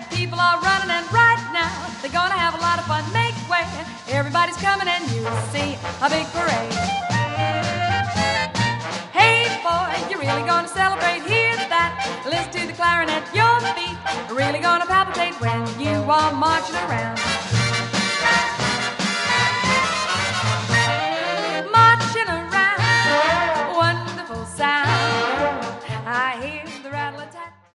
People are running, and right now they're gonna have a lot of fun. Make way, everybody's coming, and you'll see a big parade. Hey boy, you're really gonna celebrate. Here's that. Listen to the clarinet, your feet are really gonna palpitate when you are marching around.